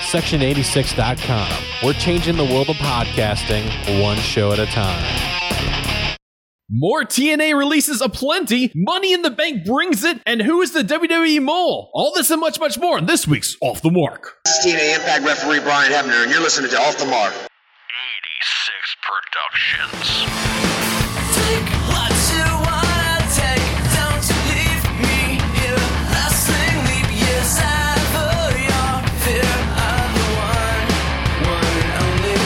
Section86.com. We're changing the world of podcasting one show at a time. More TNA releases aplenty, Money in the Bank brings it, and who is the WWE mole? All this and much, much more in this week's Off the Mark. This is TNA Impact referee Brian Hebner, and you're listening to Off the Mark. 86 Productions. Take what you wanna take, don't you leave me here. Lasting leap years ever, your fear of the one and only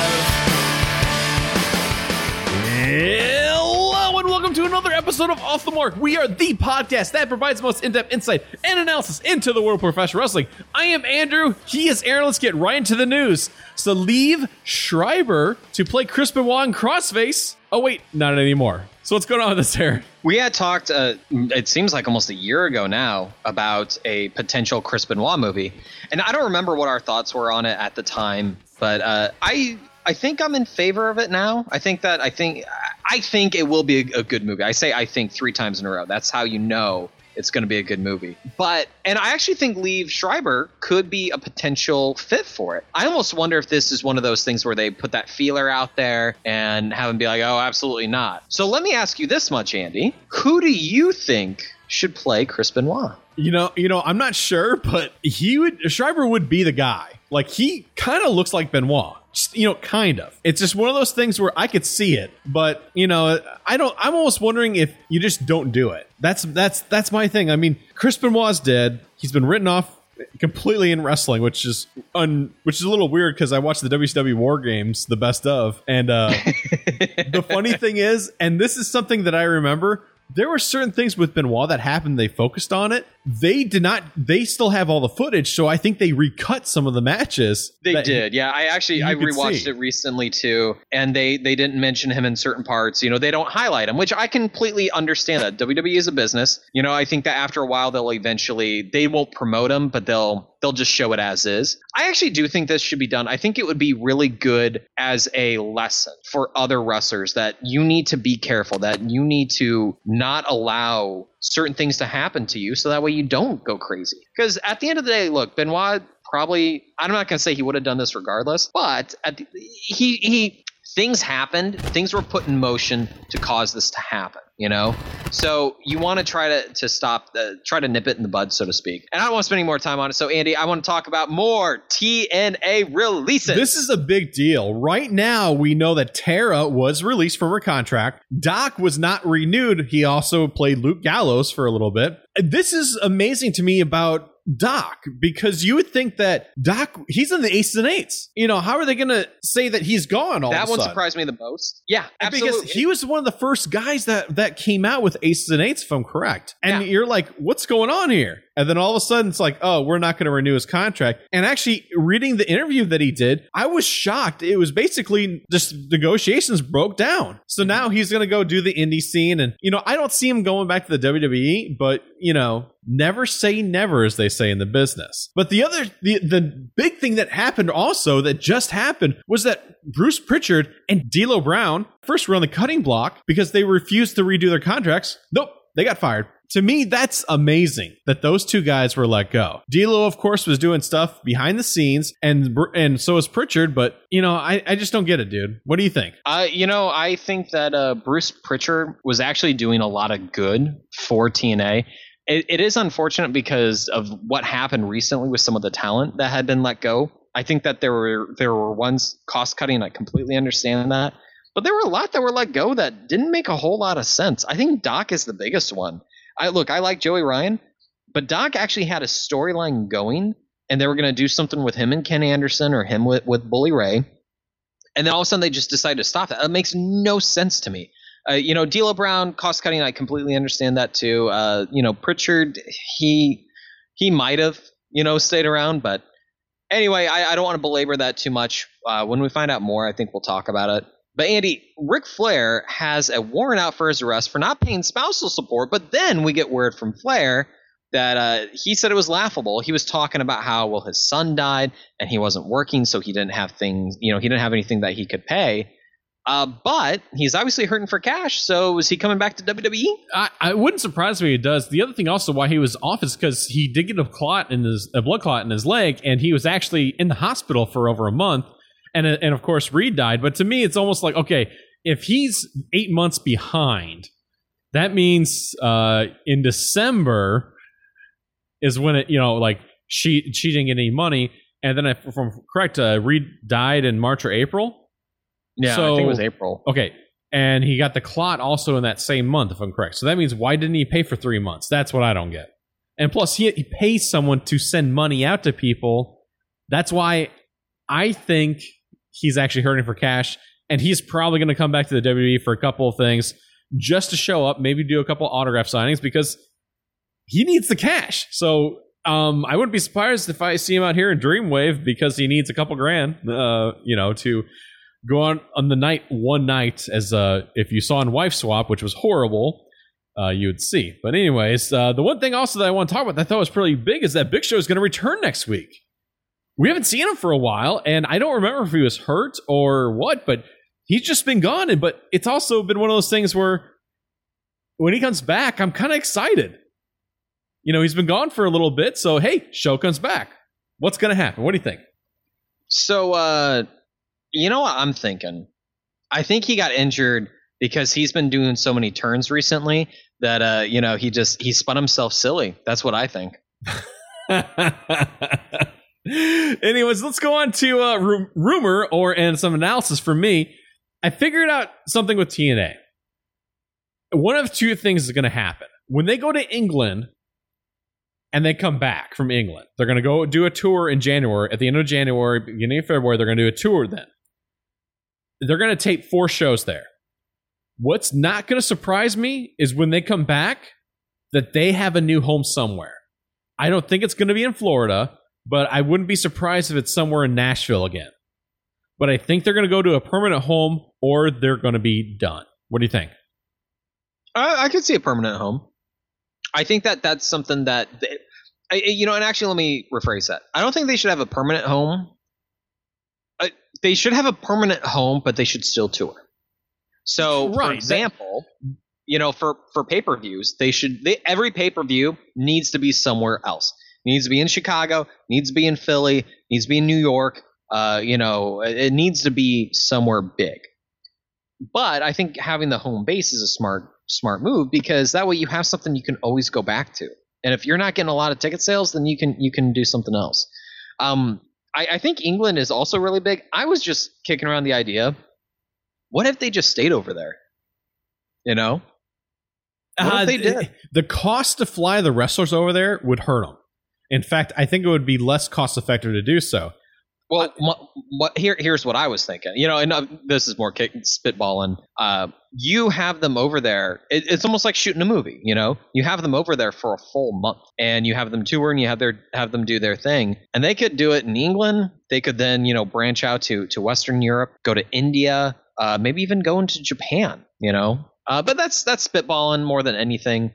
love. Hello and welcome to another episode of Off the Mark. We are the podcast that provides the most in-depth insight and analysis into the world of professional wrestling. I am Andrew. He is Aaron. Let's get right into the news. So Liev Schreiber to play Chris Benoit in Crossface. Oh wait, not anymore. So what's going on with this, Aaron? We had talked, it seems like almost a year ago now, about a potential Chris Benoit movie. And I don't remember what our thoughts were on it at the time, but I think I'm in favor of it now. I think it will be a good movie. I say I think 3 times in a row. That's how you know it's going to be a good movie. And I actually think Liev Schreiber could be a potential fit for it. I almost wonder if this is one of those things where they put that feeler out there and have him be like, oh, absolutely not. So let me ask you this much, Andy. Who do you think should play Chris Benoit? You know, I'm not sure, but Schreiber would be the guy. Like, he kind of looks like Benoit. Just, kind of. It's just one of those things where I could see it, but I'm almost wondering if you just don't do it. That's my thing. I mean, Chris Benoit's dead. He's been written off completely in wrestling, which is a little weird because I watched the WCW War Games, the best of, and the funny thing is, and this is something that I remember, there were certain things with Benoit that happened. They focused on it. They still have all the footage, so I think they recut some of the matches. They did, yeah. I rewatched it recently too, and they didn't mention him in certain parts. They don't highlight him, which I completely understand. That WWE is a business. I think that after a while they won't promote him, but they'll just show it as is. I actually do think this should be done. I think it would be really good as a lesson for other wrestlers that you need to be careful, that you need to not allow certain things to happen to you so that way you don't go crazy. Because at the end of the day, look, Benoit probably, I'm not going to say he would have done this regardless, but things happened, things were put in motion to cause this to happen, So you want to try to nip it in the bud, so to speak. And I don't want to spend any more time on it. So Andy, I want to talk about more TNA releases. This is a big deal. Right now, we know that Tara was released from her contract. Doc was not renewed. He also played Luke Gallows for a little bit. This is amazing to me about Doc, because you would think that Doc, he's in the Aces and Eights. How are they going to say that he's gone all of a sudden? That one surprised me the most. Yeah, absolutely. Because he was one of the first guys that came out with Aces and Eights, if I'm correct. And you're like, what's going on here? And then all of a sudden it's like, oh, we're not going to renew his contract. And actually, reading the interview that he did, I was shocked. It was basically just negotiations broke down. So now he's going to go do the indie scene. And, I don't see him going back to the WWE, but, never say never, as they say in the business. But the big thing that happened also, that just happened, was that Bruce Pritchard and D'Lo Brown first were on the cutting block because they refused to redo their contracts. Nope, they got fired. To me, that's amazing that those two guys were let go. D'Lo, of course, was doing stuff behind the scenes, and so was Pritchard. But I just don't get it, dude. What do you think? I think that Bruce Pritchard was actually doing a lot of good for TNA. It is unfortunate because of what happened recently with some of the talent that had been let go. I think that there were ones cost cutting. I completely understand that, but there were a lot that were let go that didn't make a whole lot of sense. I think Doc is the biggest one. I like Joey Ryan, but Doc actually had a storyline going, and they were going to do something with him and Ken Anderson, or him with Bully Ray, and then all of a sudden they just decided to stop that. That makes no sense to me. D'Lo Brown, cost cutting, I completely understand that too. Pritchard, he might have, stayed around, but anyway, I don't want to belabor that too much. When we find out more, I think we'll talk about it. But Andy, Ric Flair has a warrant out for his arrest for not paying spousal support, but then we get word from Flair that he said it was laughable. He was talking about how, his son died and he wasn't working, so he didn't have things, he didn't have anything that he could pay. But he's obviously hurting for cash. So is he coming back to WWE? I wouldn't surprise me if he does. The other thing also why he was off is because he did get a blood clot in his leg, and he was actually in the hospital for over a month. And of course, Reed died. But to me, it's almost like, okay, if he's 8 months behind, that means in December is when it, like she didn't get any money. And then if I'm correct, Reed died in March or April. Yeah, so, I think it was April. Okay. And he got the clot also in that same month, if I'm correct. So that means why didn't he pay for 3 months? That's what I don't get. And plus, he pays someone to send money out to people. That's why I think he's actually hurting for cash. And he's probably going to come back to the WWE for a couple of things just to show up, maybe do a couple autograph signings because he needs the cash. So I wouldn't be surprised if I see him out here in Dreamwave because he needs a couple grand, to go on the one night as if you saw in Wife Swap, which was horrible, you would see. But anyways, the one thing also that I want to talk about that I thought was pretty big is that Big Show is going to return next week. We haven't seen him for a while, and I don't remember if he was hurt or what, but he's just been gone. But it's also been one of those things where when he comes back, I'm kind of excited. He's been gone for a little bit, so hey, Show comes back. What's going to happen? What do you think? So, you know what I'm thinking? I think he got injured because he's been doing so many turns recently that he spun himself silly. That's what I think. Anyways, let's go on to rumor and some analysis from me. I figured out something with TNA. One of two things is going to happen. When they go to England and they come back from England, they're going to go do a tour in January. At the end of January, beginning of February, they're going to do a tour then. They're going to tape 4 shows there. What's not going to surprise me is when they come back that they have a new home somewhere. I don't think it's going to be in Florida, but I wouldn't be surprised if it's somewhere in Nashville again. But I think they're going to go to a permanent home or they're going to be done. What do you think? I could see a permanent home. I think that's something that, and actually let me rephrase that. I don't think they should have a permanent home. They should have a permanent home, but they should still tour. So, right, for example, for pay-per-views, every pay-per-view needs to be somewhere else. It needs to be in Chicago, needs to be in Philly, needs to be in New York. It needs to be somewhere big. But I think having the home base is a smart move because that way you have something you can always go back to. And if you're not getting a lot of ticket sales, then you can do something else. I think England is also really big. I was just kicking around the idea, what if they just stayed over there? What if they did? The cost to fly the wrestlers over there would hurt them. In fact, I think it would be less cost effective to do so. Well, here's what I was thinking. And this is more spitballing. You have them over there. It's almost like shooting a movie. You have them over there for a full month, and you have them tour, and you have them do their thing. And they could do it in England. They could then branch out to Western Europe, go to India, maybe even go into Japan. But that's spitballing more than anything.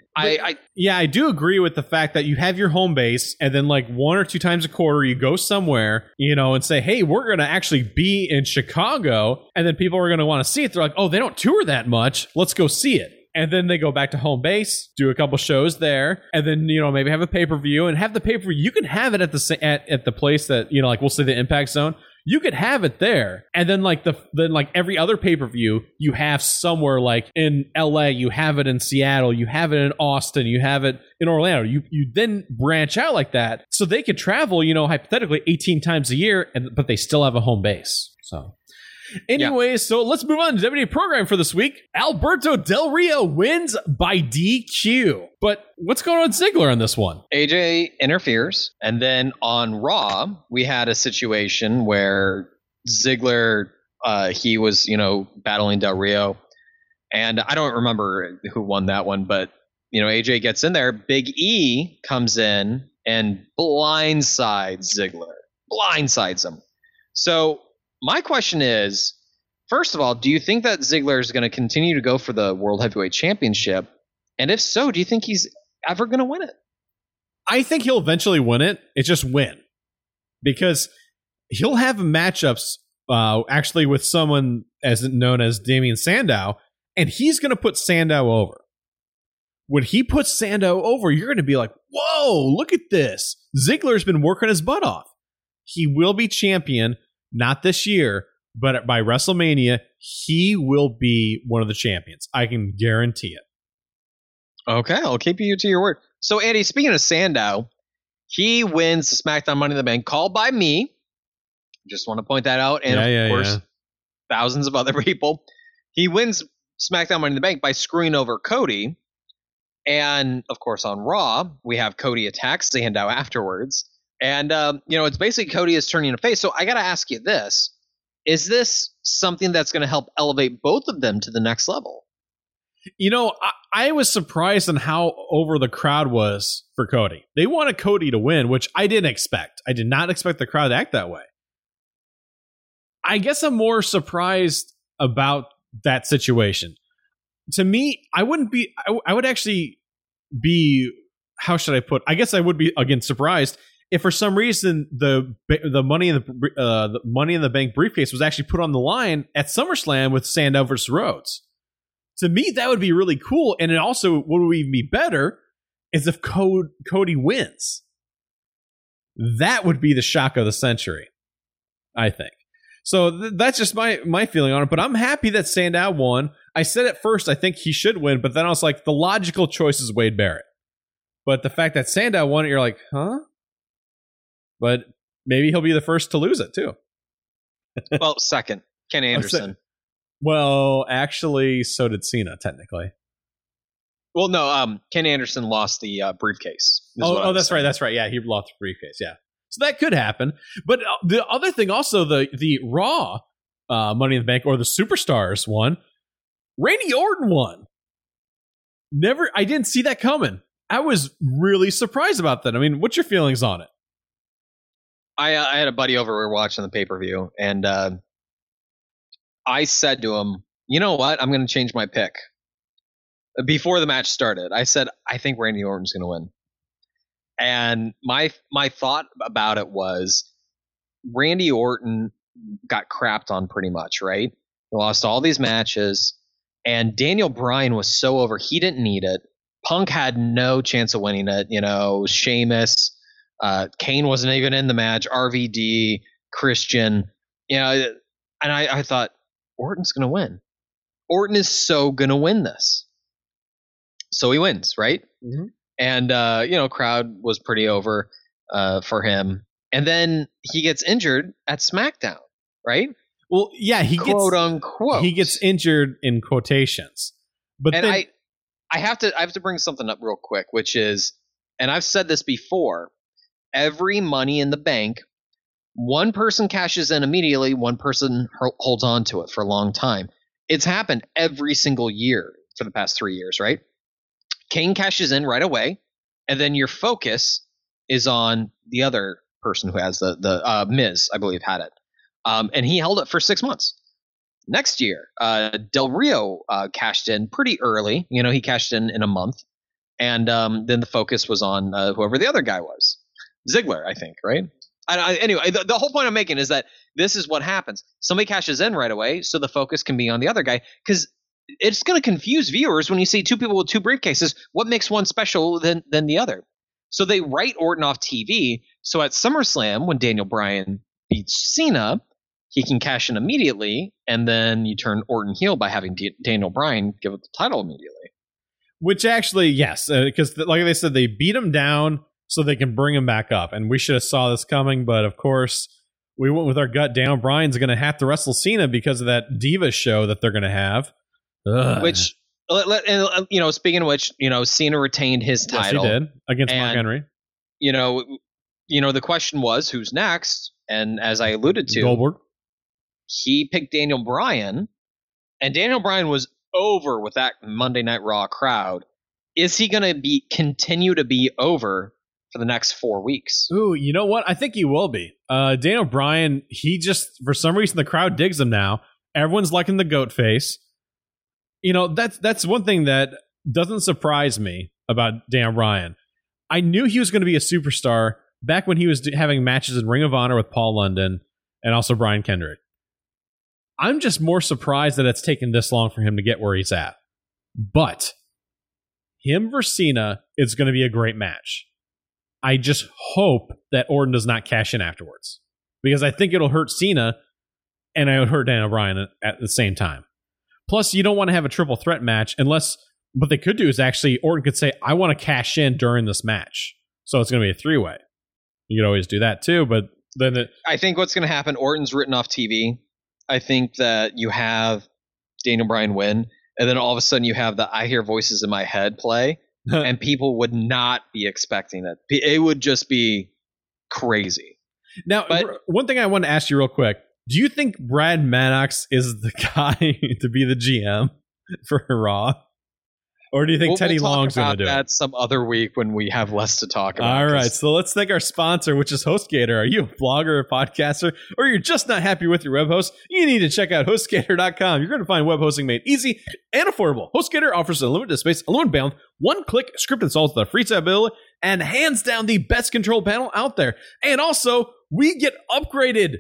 I do agree with the fact that you have your home base and then like 1 or 2 times a quarter you go somewhere, and say, hey, we're going to actually be in Chicago. And then people are going to want to see it. They're like, oh, they don't tour that much. Let's go see it. And then they go back to home base, do a couple shows there, and then maybe have a pay-per-view and have the pay-per-view. You can have it at the place that like we'll say the Impact Zone. You could have it there, and then like every other pay-per-view you have somewhere like in LA, you have it in Seattle, you have it in Austin, you have it in Orlando. You then branch out like that, so they could travel, hypothetically 18 times a year, but they still have a home base. So, anyways, So let's move on to WWE program for this week. Alberto Del Rio wins by DQ. But what's going on with Ziggler on this one? AJ interferes, and then on Raw, we had a situation where Ziggler, he was, battling Del Rio, and I don't remember who won that one, but, AJ gets in there, Big E comes in and blindsides Ziggler. Blindsides him. So my question is, first of all, do you think that Ziggler is going to continue to go for the World Heavyweight Championship? And if so, do you think he's ever going to win it? I think he'll eventually win it. It's just when. Because he'll have matchups actually with someone as known as Damian Sandow, and he's going to put Sandow over. When he puts Sandow over, you're going to be like, whoa, look at this. Ziggler's been working his butt off. He will be champion, not this year, but by WrestleMania, he will be one of the champions. I can guarantee it. Okay, I'll keep you to your word. So, Andy, speaking of Sandow, he wins the SmackDown Money in the Bank, called by me. Just want to point that out. And, of course, thousands of other people. He wins SmackDown Money in the Bank by screwing over Cody. And, of course, on Raw, we have Cody attack Sandow afterwards. And, it's basically Cody is turning a face. So I got to ask you this. Is this something that's going to help elevate both of them to the next level? I was surprised on how over the crowd was for Cody. They wanted Cody to win, which I didn't expect. I did not expect the crowd to act that way. I guess I'm more surprised about that situation. To me, I would actually be, how should I put? I guess I would be, again, surprised if for some reason the money in the Money in the Bank briefcase was actually put on the line at SummerSlam with Sandow versus Rhodes. To me, that would be really cool, and it also what would even be better is if Cody wins. That would be the shock of the century, I think. So that's just my feeling on it. But I'm happy that Sandow won. I said at first I think he should win, but then I was like, the logical choice is Wade Barrett. But the fact that Sandow won it, you're like, huh? But maybe he'll be the first to lose it, too. Well, second, Ken Anderson. Well, actually, so did Cena, technically. Well, no, Ken Anderson lost the briefcase. Oh, that's right. That's right. Yeah, he lost the briefcase. Yeah. So that could happen. But the other thing also, the Raw Money in the Bank or the Superstars won. Randy Orton won. I didn't see that coming. I was really surprised about that. I mean, what's your feelings on it? I had a buddy over, we were watching the pay-per-view, and I said to him, you know what? I'm going to change my pick. Before the match started, I said, I think Randy Orton's going to win. And my thought about it was, Randy Orton got crapped on pretty much, right? He lost all these matches, and Daniel Bryan was so over, he didn't need it. Punk had no chance of winning it. Sheamus, Kane wasn't even in the match, RVD, Christian, and I thought, Orton's going to win. Orton is so going to win this. So he wins, right? Mm-hmm. And, crowd was pretty over for him. And then he gets injured at SmackDown, right? Well, yeah, quote unquote. He gets injured in quotations. But and then I have to bring something up real quick, which is, and I've said this before, every Money in the Bank, one person cashes in immediately, one person holds on to it for a long time. It's happened every single year for the past 3 years, right? Kane cashes in right away, and then your focus is on the other person who has the Miz, I believe, had it. And he held it for 6 months. Next year, Del Rio cashed in pretty early. He cashed in a month. And then the focus was on whoever the other guy was. Ziggler, I think, right? Anyway, the whole point I'm making is that this is what happens. Somebody cashes in right away, so the focus can be on the other guy. Because it's going to confuse viewers when you see two people with two briefcases. What makes one special than the other? So they write Orton off TV. So at SummerSlam, when Daniel Bryan beats Cena, he can cash in immediately, and then you turn Orton heel by having Daniel Bryan give up the title immediately. Which actually, yes, because like they said, they beat him down so they can bring him back up. And we should have saw this coming, but of course, we went with our gut down. Bryan's going to have to wrestle Cena because of that Diva show that they're going to have. Ugh. Which, speaking of which, Cena retained his title. Yes, he did, against Mark Henry. The question was, who's next? And as I alluded to, Goldberg. He picked Daniel Bryan, and Daniel Bryan was over with that Monday Night Raw crowd. Is he going to continue to be over for the next 4 weeks? Ooh, you know what? I think he will be. Daniel Bryan, he just, for some reason, the crowd digs him now. Everyone's liking the goat face. That's one thing that doesn't surprise me about Daniel Bryan. I knew he was going to be a superstar back when he was having matches in Ring of Honor with Paul London and also Brian Kendrick. I'm just more surprised that it's taken this long for him to get where he's at. But him versus Cena is going to be a great match. I just hope that Orton does not cash in afterwards, because I think it'll hurt Cena and it would hurt Daniel Bryan at the same time. Plus, you don't want to have a triple threat match unless what they could do is actually Orton could say, I want to cash in during this match. So it's going to be a three-way. You could always do that too, but then I think what's going to happen, Orton's written off TV. I think that you have Daniel Bryan win, and then all of a sudden you have the I Hear Voices in My Head play, and people would not be expecting it. It would just be crazy. Now, one thing I want to ask you real quick. Do you think Brad Maddox is the guy to be the GM for Raw? Or do you think Teddy Long's going to do it? We'll talk about that some other week when we have less to talk about. All right, so let's thank our sponsor, which is HostGator. Are you a blogger or podcaster, or you're just not happy with your web host? You need to check out HostGator.com. You're going to find web hosting made easy and affordable. HostGator offers unlimited space, unlimited bandwidth, one-click script installs with a free tab ability, and hands down the best control panel out there. And also, we get upgraded.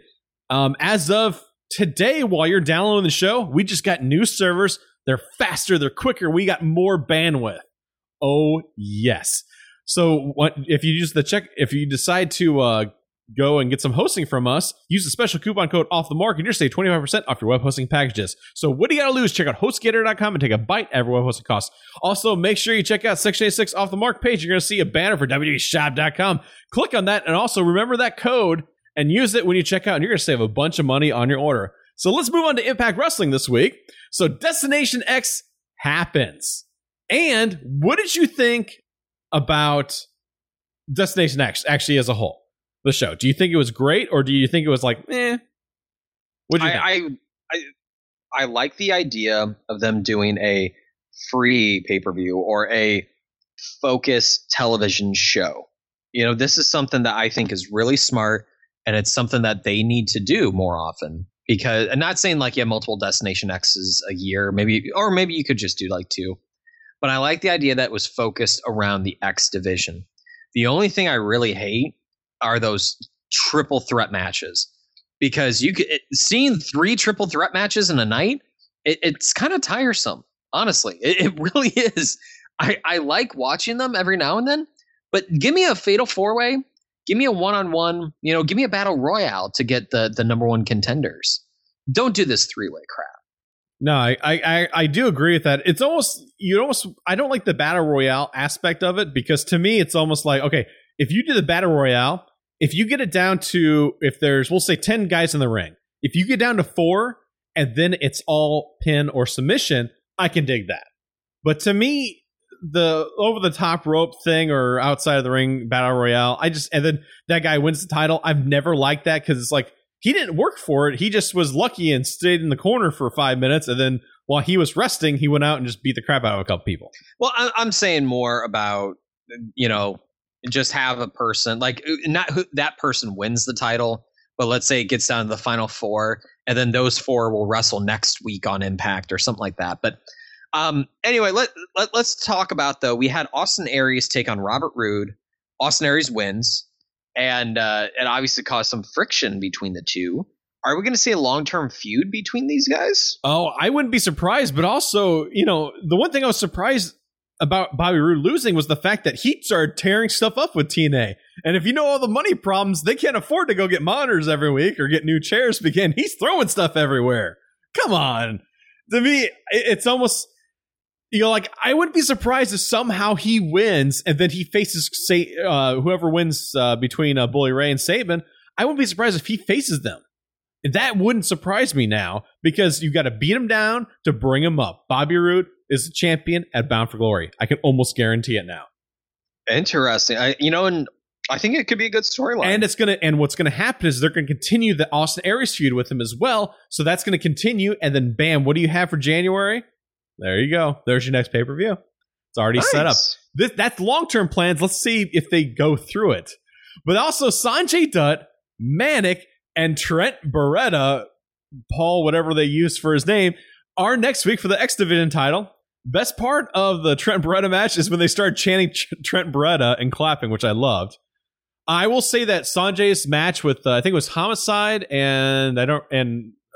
As of today, while you're downloading the show, we just got new servers. They're faster, they're quicker. We got more bandwidth. Oh yes. So what if you use if you decide to go and get some hosting from us, use the special coupon code OFFTHEMARK and you're save 25% off your web hosting packages. So what do you got to lose? Check out HostGator.com and take a bite at every web hosting cost. Also, make sure you check out Section 86 Off the Mark page. You're going to see a banner for WWEshop.com. Click on that and also remember that code and use it when you check out, and you're going to save a bunch of money on your order. So let's move on to Impact Wrestling this week. So Destination X happens. And what did you think about Destination X actually as a whole, the show? Do you think it was great, or do you think it was like, what do you think? I like the idea of them doing a free pay-per-view or a focused television show. You know, this is something that I think is really smart, and it's something that they need to do more often. Because I'm not saying like you have multiple Destination X's a year, maybe you could just do like 2. But I like the idea that it was focused around the X division. The only thing I really hate are those triple threat matches, because seeing 3 triple threat matches in a night, it's kind of tiresome. Honestly, it really is. I like watching them every now and then, but give me a fatal 4-way. Give me a one-on-one, give me a battle royale to get the number 1 contenders. Don't do this 3-way crap. No, I do agree with that. It's I don't like the battle royale aspect of it, because to me it's almost like, okay, if you do the battle royale, if you get it down to, if there's, we'll say 10 guys in the ring, if you get down to 4 and then it's all pin or submission, I can dig that. But to me, the over the top rope thing or outside of the ring battle royale, and then that guy wins the title. I've never liked that, because it's like he didn't work for it. He just was lucky and stayed in the corner for 5 minutes, and then while he was resting, he went out and just beat the crap out of a couple people. Well, I'm saying more about, just have a person, like, not who that person wins the title, but let's say it gets down to the final 4, and then those 4 will wrestle next week on Impact or something like that. But anyway, let's talk about, though, we had Austin Aries take on Robert Roode. Austin Aries wins, and it obviously caused some friction between the two. Are we going to see a long-term feud between these guys? Oh, I wouldn't be surprised, but also, the one thing I was surprised about Bobby Roode losing was the fact that he started tearing stuff up with TNA. And if you know all the money problems, they can't afford to go get monitors every week or get new chairs, because he's throwing stuff everywhere. Come on. To me, it's almost... I wouldn't be surprised if somehow he wins and then he faces whoever wins between Bully Ray and Saban. I wouldn't be surprised if he faces them. That wouldn't surprise me now, because you've got to beat him down to bring him up. Bobby Roode is the champion at Bound for Glory. I can almost guarantee it now. Interesting. And I think it could be a good storyline. And what's gonna happen is they're gonna continue the Austin Aries feud with him as well. So that's gonna continue, and then bam, what do you have for January? There you go. There's your next pay-per-view. It's already set up. That's long-term plans. Let's see if they go through it. But also Sanjay Dutt, Manic, and Trent Beretta, Paul, whatever they use for his name, are next week for the X Division title. Best part of the Trent Beretta match is when they started chanting Trent Beretta and clapping, which I loved. I will say that Sanjay's match with, I think it was Homicide and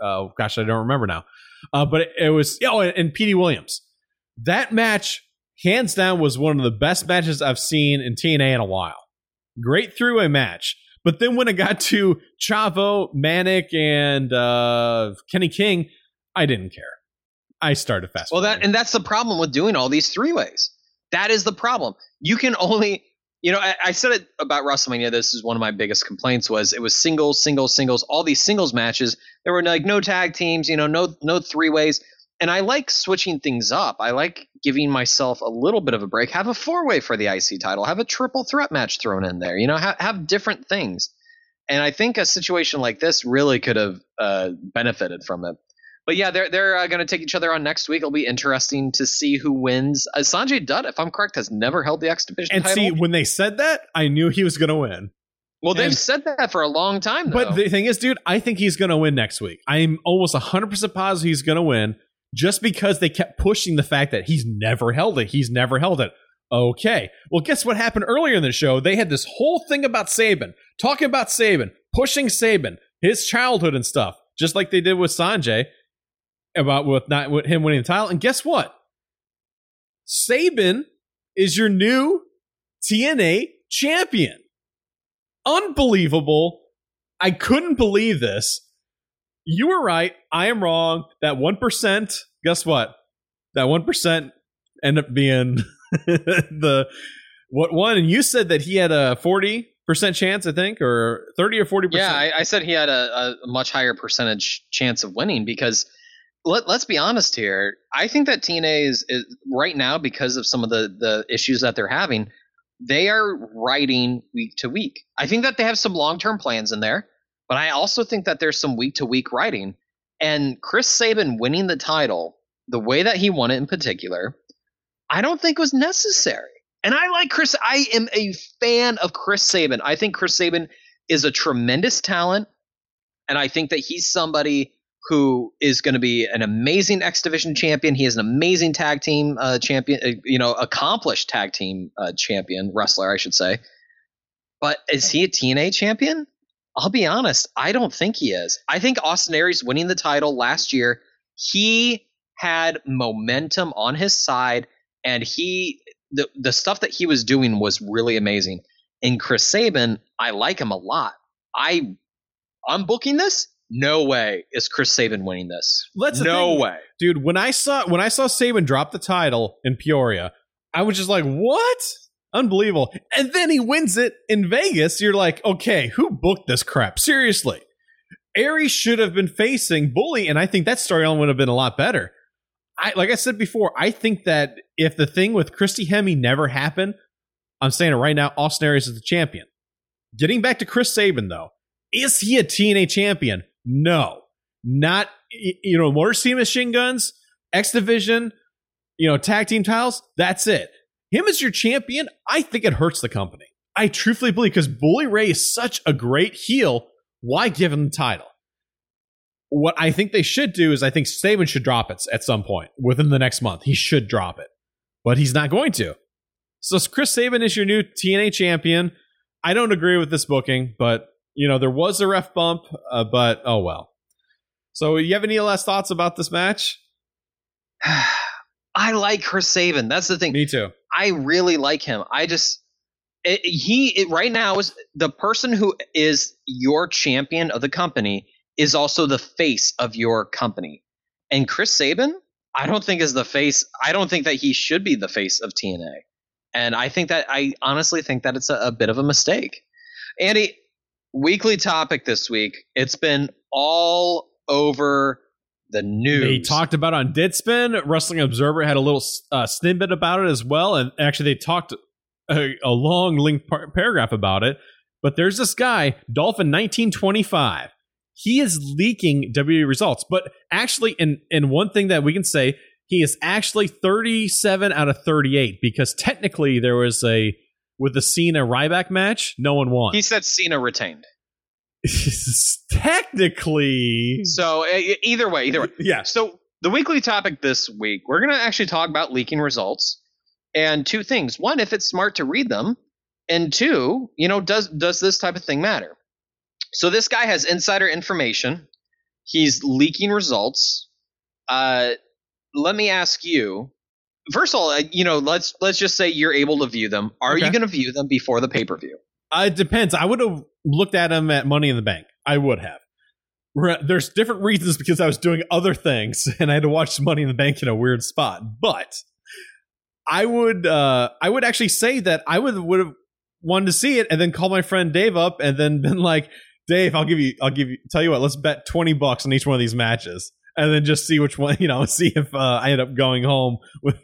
gosh, I don't remember now. But it was, and Petey Williams. That match, hands down, was one of the best matches I've seen in TNA in a while. Great three-way match. But then when it got to Chavo, Manic, and Kenny King, I didn't care. I started fast. Well, that's the problem with doing all these three-ways. That is the problem. You can only, I said it about WrestleMania. This is one of my biggest complaints was it was singles, all these singles matches. There were like no tag teams, no three-ways. And I like switching things up. I like giving myself a little bit of a break. Have a four-way for the IC title. Have a triple threat match thrown in there. Have different things. And I think a situation like this really could have benefited from it. But yeah, they're going to take each other on next week. It'll be interesting to see who wins. Sanjay Dutt, if I'm correct, has never held the X Division title. And see, when they said that, I knew he was going to win. Well, they've said that for a long time, though. But the thing is, dude, I think he's going to win next week. I'm almost 100% positive he's going to win just because they kept pushing the fact that he's never held it. He's never held it. Okay. Well, guess what happened earlier in the show? They had this whole thing about Sabin, talking about Sabin, pushing Sabin, his childhood and stuff, just like they did with Sanjay. About with him winning the title. And guess what? Sabin is your new TNA champion. Unbelievable. I couldn't believe this. You were right. I am wrong. That 1%, guess what? That 1% ended up being what won. And you said that he had a 40% chance, I think, or 30 or 40%. Yeah, I said he had a much higher percentage chance of winning because let's be honest here. I think that TNA is right now, because of some of the issues that they're having, they are writing week to week. I think that they have some long-term plans in there, but I also think that there's some week-to-week writing. And Chris Sabin winning the title, the way that he won it in particular, I don't think was necessary. And I like Chris. I am a fan of Chris Sabin. I think Chris Sabin is a tremendous talent, and I think that he's somebody who is going to be an amazing X Division champion. He is an amazing tag team champion, accomplished tag team champion, wrestler, I should say. But is he a TNA champion? I'll be honest, I don't think he is. I think Austin Aries winning the title last year, he had momentum on his side, and the stuff that he was doing was really amazing. And Chris Sabin, I like him a lot. I'm booking this. No way is Chris Sabin winning this. No way, dude. When I saw Sabin drop the title in Peoria, I was just like, "What? Unbelievable!" And then he wins it in Vegas. You're like, "Okay, who booked this crap? Seriously." Aries should have been facing Bully, and I think that storyline would have been a lot better. Like I said before, I think that if the thing with Christy Hemme never happened, I'm saying it right now, Austin Aries is the champion. Getting back to Chris Sabin, though, is he a TNA champion? No, not, Motor City Machine Guns, X Division, tag team titles. That's it. Him as your champion, I think it hurts the company. I truthfully believe, because Bully Ray is such a great heel. Why give him the title? What I think they should do is I think Sabin should drop it at some point within the next month. He should drop it, but he's not going to. So Chris Sabin is your new TNA champion. I don't agree with this booking, but there was a ref bump, but oh well. So you have any last thoughts about this match? I like Chris Sabin. That's the thing. Me too. I really like him. He right now is the person who is your champion of the company is also the face of your company. And Chris Sabin, I don't think is the face. I don't think that he should be the face of TNA. And I honestly think that it's a bit of a mistake. Andy, weekly topic this week. It's been all over the news. They talked about it on Deadspin. Wrestling Observer had a little snippet about it as well. And actually they talked a long linked paragraph about it. But there's this guy, Dolphin 1925. He is leaking WWE results. But actually, in one thing that we can say, he is actually 37 out of 38. Because technically there was with the Cena Ryback match, no one won. He said Cena retained. Technically. So either way. Yeah. So the weekly topic this week, we're going to actually talk about leaking results. And two things. One, if it's smart to read them. And two, does this type of thing matter? So this guy has insider information He's leaking results. Let me ask you. First of all, let's just say you're able to view them. Are you going to view them before the pay-per-view? It depends. I would have looked at them at Money in the Bank. I would have. There's different reasons because I was doing other things and I had to watch Money in the Bank in a weird spot. But I would actually say that I would have wanted to see it and then call my friend Dave up and then been like, Dave, tell you what, let's bet $20 on each one of these matches. And then just see which one, see if I end up going home with,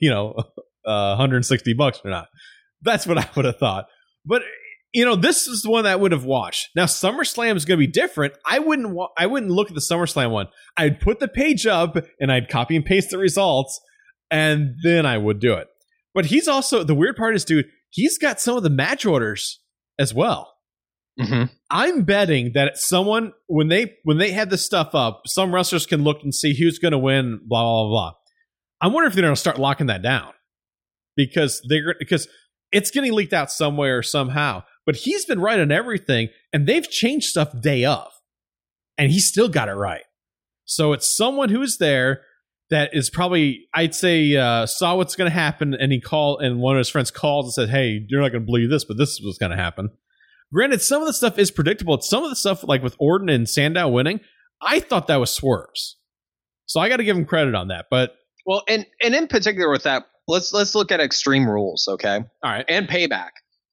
$160 or not. That's what I would have thought. But, this is the one that I would have watched. Now, SummerSlam is going to be different. I wouldn't look at the SummerSlam one. I'd put the page up and I'd copy and paste the results and then I would do it. But he's also, the weird part is, dude, he's got some of the match orders as well. Mm-hmm. I'm betting that someone, when they had this stuff up, some wrestlers can look and see who's going to win, blah, blah, blah. I wonder if they're going to start locking that down because it's getting leaked out somewhere or somehow. But he's been right on everything, and they've changed stuff day of, and he still got it right. So it's someone who's there that is probably, I'd say, saw what's going to happen, and and one of his friends called and said, "Hey, you're not going to believe this, but this is what's going to happen." Granted, some of the stuff is predictable. Some of the stuff, like with Orton and Sandow winning, I thought that was swerves. So I got to give him credit on that. But and in particular with that, let's look at Extreme Rules, okay? All right, and Payback.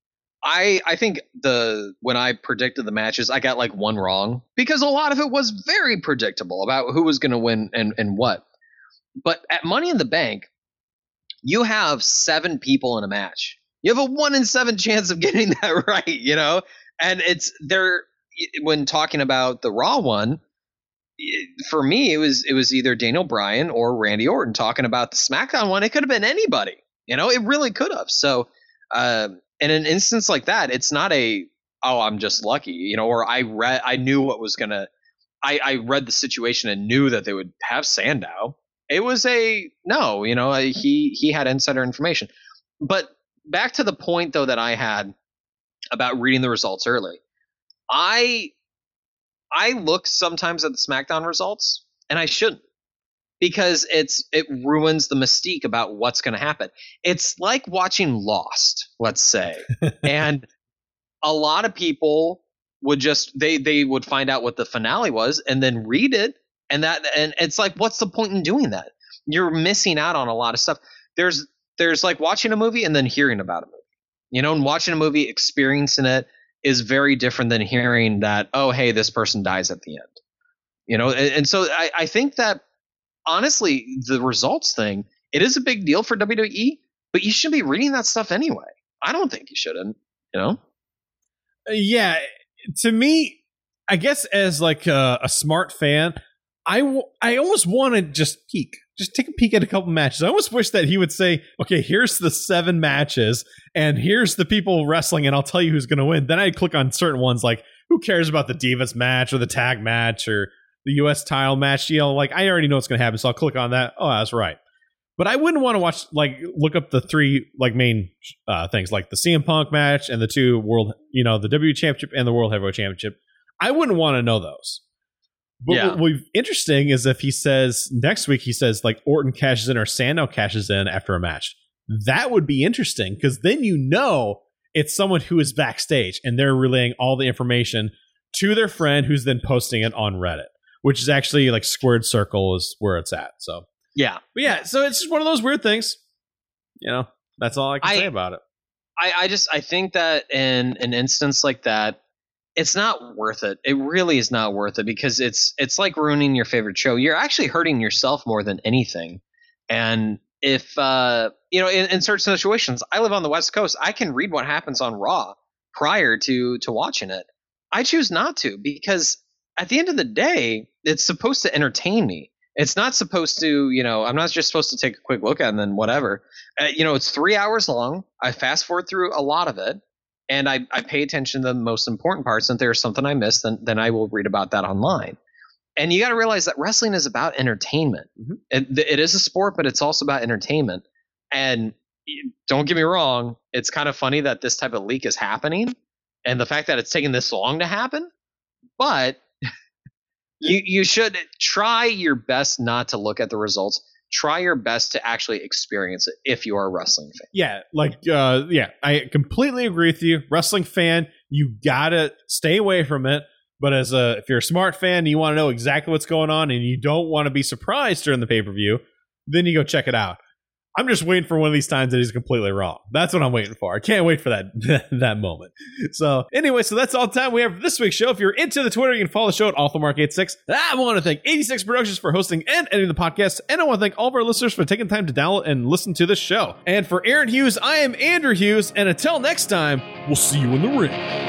I think when I predicted the matches, I got like one wrong because a lot of it was very predictable about who was going to win and what. But at Money in the Bank, you have 7 people in a match. You have a 1 in 7 chance of getting that right, And it's there when talking about the Raw one. For me, it was either Daniel Bryan or Randy Orton. Talking about the SmackDown one, it could have been anybody. It really could have. So, in an instance like that, it's not I'm just lucky, or I knew what was gonna. I read the situation and knew that they would have Sandow. It was he had insider information, but. Back to the point, though, that I had about reading the results early. I look sometimes at the SmackDown results, and I shouldn't, because it ruins the mystique about what's going to happen. It's like watching Lost, let's say, and a lot of people would just they would find out what the finale was and then read it, and it's like, what's the point in doing that? You're missing out on a lot of stuff. There's like watching a movie and then hearing about a movie, and watching a movie, experiencing it is very different than hearing that, oh, hey, this person dies at the end, and so I think that honestly, the results thing, it is a big deal for WWE, but you should be reading that stuff anyway. I don't think you shouldn't, Yeah. To me, I guess as like a smart fan, I almost want to just take a peek at a couple matches. I almost wish that he would say, okay, here's the 7 matches and here's the people wrestling and I'll tell you who's going to win. Then I'd click on certain ones like, who cares about the Divas match or the tag match or the US title match? Like I already know what's going to happen. So I'll click on that. Oh, that's right. But I wouldn't want to look up the 3 main things like the CM Punk match and the 2 world, the WWE Championship and the World Heavyweight Championship. I wouldn't want to know those. But what's interesting is if he says next week, like Orton cashes in or Sandow cashes in after a match. That would be interesting because then it's someone who is backstage and they're relaying all the information to their friend who's then posting it on Reddit, which is actually like Squared Circle is where it's at. So yeah, but yeah, so it's just one of those weird things. That's all I can say about it. I think that in an instance like that, it's not worth it. It really is not worth it because it's like ruining your favorite show. You're actually hurting yourself more than anything. And if in certain situations, I live on the West Coast, I can read what happens on Raw prior to watching it. I choose not to because at the end of the day, it's supposed to entertain me. It's not supposed to, I'm not just supposed to take a quick look at it and then whatever. It's 3 hours long. I fast forward through a lot of it. And I pay attention to the most important parts. And if there's something I missed, then I will read about that online. And you got to realize that wrestling is about entertainment. Mm-hmm. It is a sport, but it's also about entertainment. And don't get me wrong, it's kind of funny that this type of leak is happening and the fact that it's taken this long to happen. But You should try your best not to look at the results. Try your best to actually experience it if you are a wrestling fan. Yeah, I completely agree with you. Wrestling fan, you gotta stay away from it. But if you're a smart fan, you want to know exactly what's going on, and you don't want to be surprised during the pay-per-view, then you go check it out. I'm just waiting for one of these times that he's completely wrong. That's what I'm waiting for. I can't wait for that moment. So anyway, so that's all the time we have for this week's show. If you're into the Twitter, you can follow the show at AllTheMark86. I want to thank 86 Productions for hosting and editing the podcast. And I want to thank all of our listeners for taking time to download and listen to this show. And for Aaron Hughes, I am Andrew Hughes. And until next time, we'll see you in the ring.